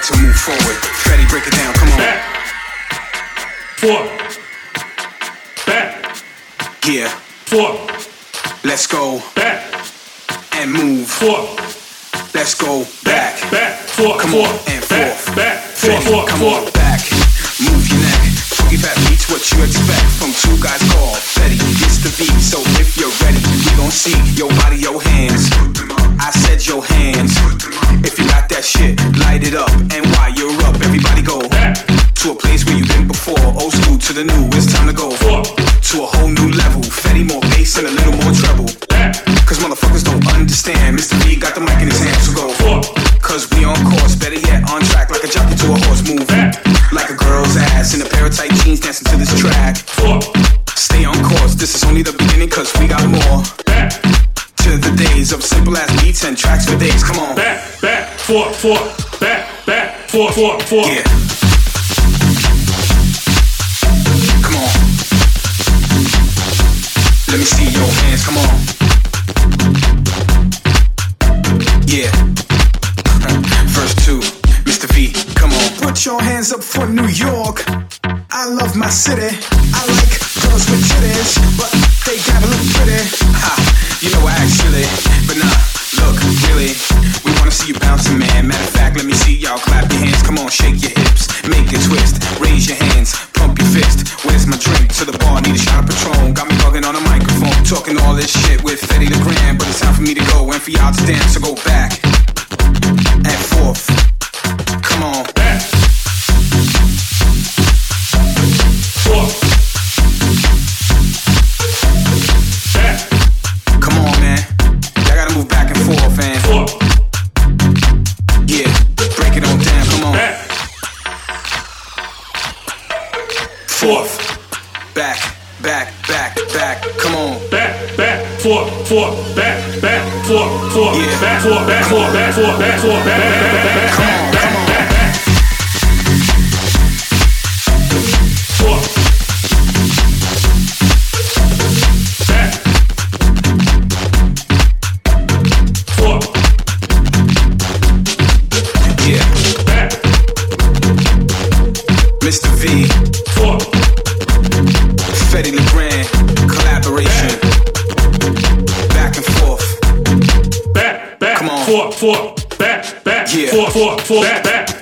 to move forward. Freddie, break it down, come on. Back, forth, back, Yeah, forth, let's go back, and move. forth, Let's go back. back, forth, Come on, forth, and back, forth. back, Freddie, forth, forth, come forth. on, back. Move your neck. Funky fat beats, what you expect from two guys called Fetty. It's the beat, so if you're ready, we gon' see your body, your hands. I said your hands. If you got that shit, light it up. And while you're up, everybody go Back, to a place where you've been before. Old school to the new, it's time to go forth, to a whole new level. Fetty, more bass and a little more treble. back, Cause motherfuckers don't understand. Mr. V got the mic in his hand, so go. forth, Cause we on course, better yet on track. Like a jockey to a horse, move back, like a girl's ass in a pair of tight jeans dancing to this track. forth, Stay on course, this is only the beginning cause we got more. back, To the days of simple ass beats and tracks for days, come on. back, forth, forth, back, forth, forth, forth. Yeah. Come on. Let me see your hands, come on. Yeah. Verse 2, Mr. V, come on. Put your hands up for New York. I love my city. I like girls with titties, but they gotta look pretty. Ha, you know actually, but nah, look, really, we wanna see you bouncing, man. Matter of fact, let me see y'all clap your hands. Come on, shake your hips, make it twist, raise your hands, pump your fist. Where's my drink? To the bar, need a shot of Patron. Got me bugging on a microphone, talking all this shit with Fetty the Grand. But it's time for me to go and for y'all to dance, so go back and forth. Come on. Back, forth, back, Come on, man. Y'all gotta move back and forth, man. forth, Yeah, break it on down, come on. back, forth, Back, come on. back, forth, forth, back, forth, forth, Yeah. back, forth, back, forth, back, forth, back, forth, back, Come on, come on. forth, back, forth, Yeah, back, Mr. V, forth, Fetty the Grand, collaboration. Back and forth. back, Come on. forth, back, Yeah. forth, back,